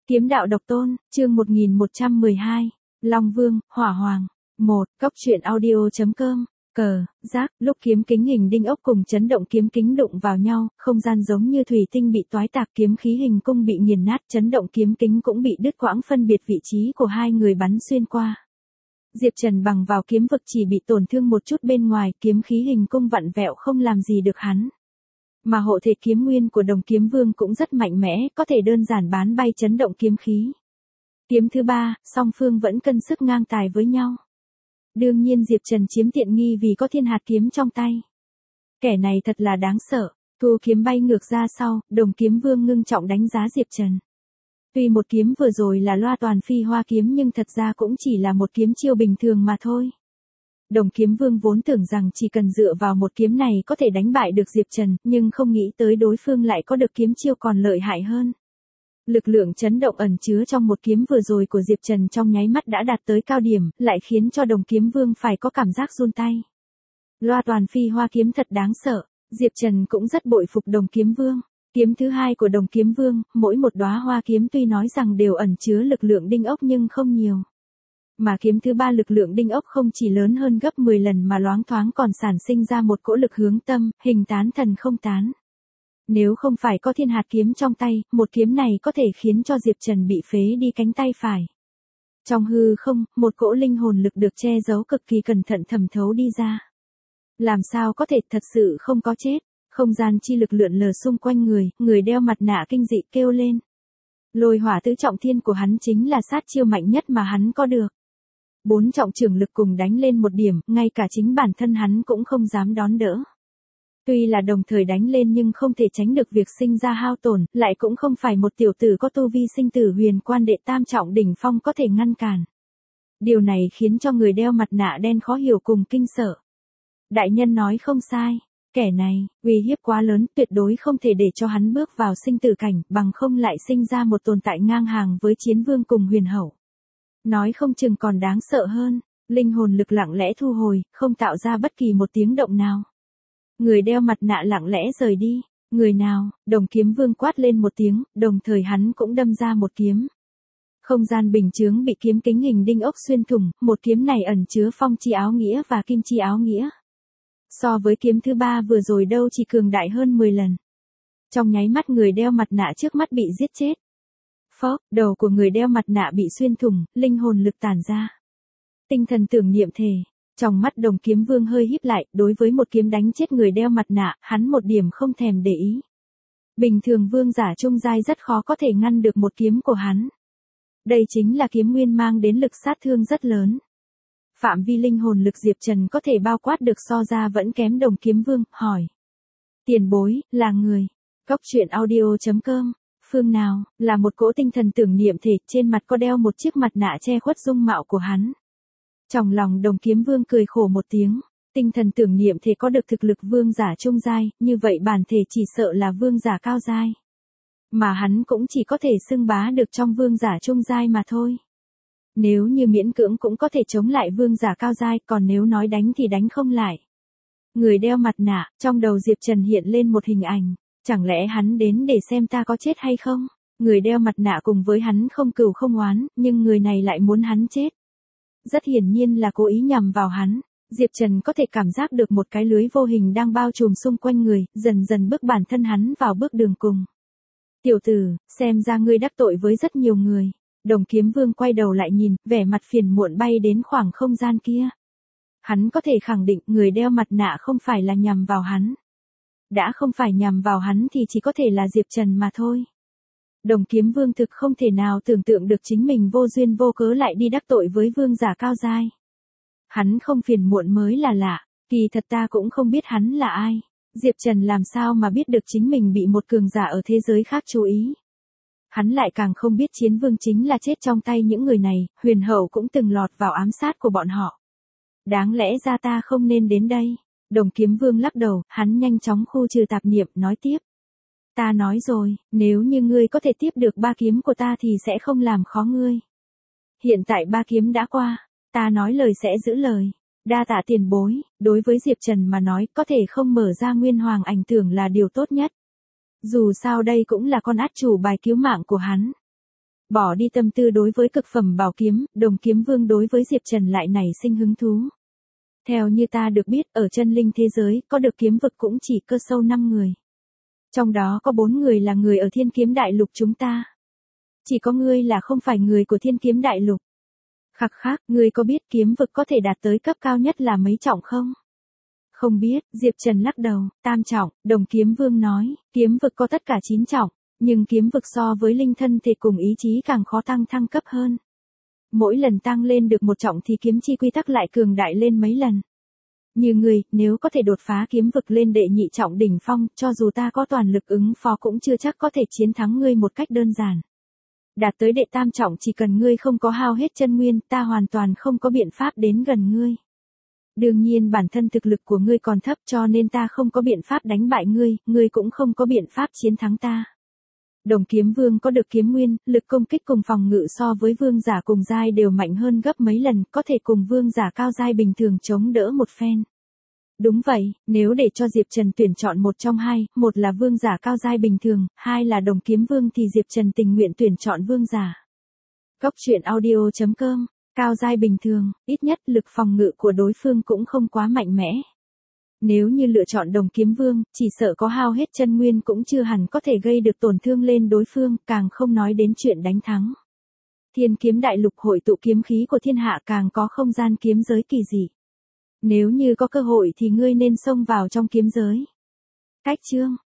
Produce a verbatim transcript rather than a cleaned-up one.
Kiếm đạo độc tôn, chương một nghìn một trăm mười hai, Long Vương, Hỏa Hoàng. một. Cốc truyện audio.com. Cờ, giác, lúc kiếm kính hình đinh ốc cùng chấn động kiếm kính đụng vào nhau, không gian giống như thủy tinh bị toái tạc, kiếm khí hình cung bị nghiền nát, chấn động kiếm kính cũng bị đứt quãng, phân biệt vị trí của hai người bắn xuyên qua. Diệp Trần bằng vào kiếm vực chỉ bị tổn thương một chút bên ngoài, kiếm khí hình cung vặn vẹo không làm gì được hắn. Mà hộ thể kiếm nguyên của Đồng Kiếm Vương cũng rất mạnh mẽ, có thể đơn giản bán bay chấn động kiếm khí. Kiếm thứ ba, song phương vẫn cân sức ngang tài với nhau. Đương nhiên Diệp Trần chiếm tiện nghi vì có thiên hạt kiếm trong tay. Kẻ này thật là đáng sợ, thu kiếm bay ngược ra sau, Đồng Kiếm Vương ngưng trọng đánh giá Diệp Trần. Tuy một kiếm vừa rồi là loa toàn phi hoa kiếm nhưng thật ra cũng chỉ là một kiếm chiêu bình thường mà thôi. Đồng Kiếm Vương vốn tưởng rằng chỉ cần dựa vào một kiếm này có thể đánh bại được Diệp Trần, nhưng không nghĩ tới đối phương lại có được kiếm chiêu còn lợi hại hơn. Lực lượng chấn động ẩn chứa trong một kiếm vừa rồi của Diệp Trần trong nháy mắt đã đạt tới cao điểm, lại khiến cho Đồng Kiếm Vương phải có cảm giác run tay. Loa toàn phi hoa kiếm thật đáng sợ, Diệp Trần cũng rất bội phục Đồng Kiếm Vương. Kiếm thứ hai của Đồng Kiếm Vương, mỗi một đóa hoa kiếm tuy nói rằng đều ẩn chứa lực lượng đinh ốc nhưng không nhiều. Mà kiếm thứ ba lực lượng đinh ốc không chỉ lớn hơn gấp mười lần mà loáng thoáng còn sản sinh ra một cỗ lực hướng tâm, hình tán thần không tán. Nếu không phải có thiên hạt kiếm trong tay, một kiếm này có thể khiến cho Diệp Trần bị phế đi cánh tay phải. Trong hư không, một cỗ linh hồn lực được che giấu cực kỳ cẩn thận thẩm thấu đi ra. Làm sao có thể, thật sự không có chết. Không gian chi lực lượn lờ xung quanh người, người đeo mặt nạ kinh dị kêu lên. Lôi hỏa tứ trọng thiên của hắn chính là sát chiêu mạnh nhất mà hắn có được. Bốn trọng trưởng lực cùng đánh lên một điểm, ngay cả chính bản thân hắn cũng không dám đón đỡ. Tuy là đồng thời đánh lên nhưng không thể tránh được việc sinh ra hao tổn, lại cũng không phải một tiểu tử có tu vi sinh tử huyền quan đệ tam trọng đỉnh phong có thể ngăn cản. Điều này khiến cho người đeo mặt nạ đen khó hiểu cùng kinh sợ. Đại nhân nói không sai. Kẻ này, uy hiếp quá lớn, tuyệt đối không thể để cho hắn bước vào sinh tử cảnh, bằng không lại sinh ra một tồn tại ngang hàng với chiến vương cùng huyền hậu. Nói không chừng còn đáng sợ hơn, linh hồn lực lặng lẽ thu hồi, không tạo ra bất kỳ một tiếng động nào. Người đeo mặt nạ lặng lẽ rời đi, người nào, Đồng Kiếm Vương quát lên một tiếng, đồng thời hắn cũng đâm ra một kiếm. Không gian bình chướng bị kiếm kính hình đinh ốc xuyên thủng, một kiếm này ẩn chứa phong chi áo nghĩa và kim chi áo nghĩa. So với kiếm thứ ba vừa rồi đâu chỉ cường đại hơn mười lần. Trong nháy mắt người đeo mặt nạ trước mắt bị giết chết. Phốc, đầu của người đeo mặt nạ bị xuyên thủng, linh hồn lực tản ra. Tinh thần tưởng niệm thề. Trong mắt Đồng Kiếm Vương hơi híp lại, đối với một kiếm đánh chết người đeo mặt nạ, hắn một điểm không thèm để ý. Bình thường vương giả trung giai rất khó có thể ngăn được một kiếm của hắn. Đây chính là kiếm nguyên mang đến lực sát thương rất lớn. Phạm vi linh hồn lực Diệp Trần có thể bao quát được so ra vẫn kém Đồng Kiếm Vương, hỏi. Tiền bối, là người. Cốc truyện audio.com. Phương nào, là một cỗ tinh thần tưởng niệm thể, trên mặt có đeo một chiếc mặt nạ che khuất dung mạo của hắn. Trong lòng Đồng Kiếm Vương cười khổ một tiếng. Tinh thần tưởng niệm thể có được thực lực vương giả trung giai, như vậy bản thể chỉ sợ là vương giả cao giai. Mà hắn cũng chỉ có thể xưng bá được trong vương giả trung giai mà thôi. Nếu như miễn cưỡng cũng có thể chống lại vương giả cao giai, còn nếu nói đánh thì đánh không lại. Người đeo mặt nạ, trong đầu Diệp Trần hiện lên một hình ảnh, chẳng lẽ hắn đến để xem ta có chết hay không? Người đeo mặt nạ cùng với hắn không cừu không oán, nhưng người này lại muốn hắn chết. Rất hiển nhiên là cố ý nhằm vào hắn. Diệp Trần có thể cảm giác được một cái lưới vô hình đang bao trùm xung quanh người, dần dần bước bản thân hắn vào bước đường cùng. Tiểu tử, xem ra ngươi đắc tội với rất nhiều người. Đồng Kiếm Vương quay đầu lại nhìn, vẻ mặt phiền muộn bay đến khoảng không gian kia. Hắn có thể khẳng định người đeo mặt nạ không phải là nhằm vào hắn. Đã không phải nhằm vào hắn thì chỉ có thể là Diệp Trần mà thôi. Đồng Kiếm Vương thực không thể nào tưởng tượng được chính mình vô duyên vô cớ lại đi đắc tội với vương giả cao giai. Hắn không phiền muộn mới là lạ, kỳ thật ta cũng không biết hắn là ai. Diệp Trần làm sao mà biết được chính mình bị một cường giả ở thế giới khác chú ý. Hắn lại càng không biết chiến vương chính là chết trong tay những người này, huyền hậu cũng từng lọt vào ám sát của bọn họ. Đáng lẽ ra ta không nên đến đây. Đồng Kiếm Vương lắc đầu, hắn nhanh chóng khu trừ tạp niệm, nói tiếp. Ta nói rồi, nếu như ngươi có thể tiếp được ba kiếm của ta thì sẽ không làm khó ngươi. Hiện tại ba kiếm đã qua, ta nói lời sẽ giữ lời. Đa tạ tiền bối, đối với Diệp Trần mà nói có thể không mở ra nguyên hoàng ảnh tưởng là điều tốt nhất. Dù sao đây cũng là con át chủ bài cứu mạng của hắn. Bỏ đi tâm tư đối với cực phẩm bảo kiếm, Đồng Kiếm Vương đối với Diệp Trần lại nảy sinh hứng thú. Theo như ta được biết, ở chân linh thế giới, có được kiếm vực cũng chỉ cơ sâu năm người. Trong đó có bốn người là người ở Thiên Kiếm Đại Lục chúng ta. Chỉ có ngươi là không phải người của Thiên Kiếm Đại Lục. Khắc khắc, ngươi có biết kiếm vực có thể đạt tới cấp cao nhất là mấy trọng không? Không biết, Diệp Trần lắc đầu, tam trọng, Đồng Kiếm Vương nói, kiếm vực có tất cả chín trọng, nhưng kiếm vực so với linh thân thể cùng ý chí càng khó tăng thăng cấp hơn. Mỗi lần tăng lên được một trọng thì kiếm chi quy tắc lại cường đại lên mấy lần. Như người, nếu có thể đột phá kiếm vực lên đệ nhị trọng đỉnh phong, cho dù ta có toàn lực ứng phó cũng chưa chắc có thể chiến thắng ngươi một cách đơn giản. Đạt tới đệ tam trọng chỉ cần ngươi không có hao hết chân nguyên, ta hoàn toàn không có biện pháp đến gần ngươi. Đương nhiên bản thân thực lực của ngươi còn thấp cho nên ta không có biện pháp đánh bại ngươi, ngươi cũng không có biện pháp chiến thắng ta. Đồng Kiếm Vương có được kiếm nguyên, lực công kích cùng phòng ngự so với vương giả cùng giai đều mạnh hơn gấp mấy lần, có thể cùng vương giả cao giai bình thường chống đỡ một phen. Đúng vậy, nếu để cho Diệp Trần tuyển chọn một trong hai, một là vương giả cao giai bình thường, hai là Đồng Kiếm Vương thì Diệp Trần tình nguyện tuyển chọn vương giả. Cốc truyện audio chấm com, cao giai bình thường, ít nhất lực phòng ngự của đối phương cũng không quá mạnh mẽ. Nếu như lựa chọn Đồng Kiếm Vương, chỉ sợ có hao hết chân nguyên cũng chưa hẳn có thể gây được tổn thương lên đối phương, càng không nói đến chuyện đánh thắng. Thiên Kiếm Đại Lục hội tụ kiếm khí của thiên hạ càng có không gian kiếm giới kỳ dị. Nếu như có cơ hội thì ngươi nên xông vào trong kiếm giới. Cách chương